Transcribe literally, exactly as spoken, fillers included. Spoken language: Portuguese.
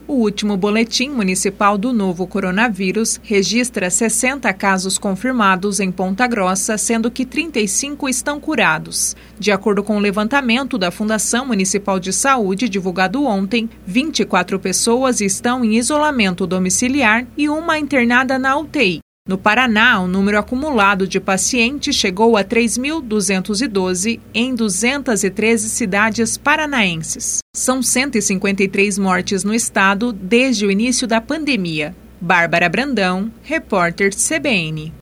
O último boletim municipal do novo coronavírus registra sessenta casos confirmados em Ponta Grossa, sendo que trinta e cinco estão curados. De acordo com o levantamento da Fundação Municipal de Saúde, divulgado ontem, vinte e quatro pessoas estão em isolamento domiciliar e uma internada na U T I. No Paraná, o número acumulado de pacientes chegou a três mil duzentos e doze em duzentas e treze cidades paranaenses. São cento e cinquenta e três mortes no estado desde o início da pandemia. Bárbara Brandão, repórter C B N.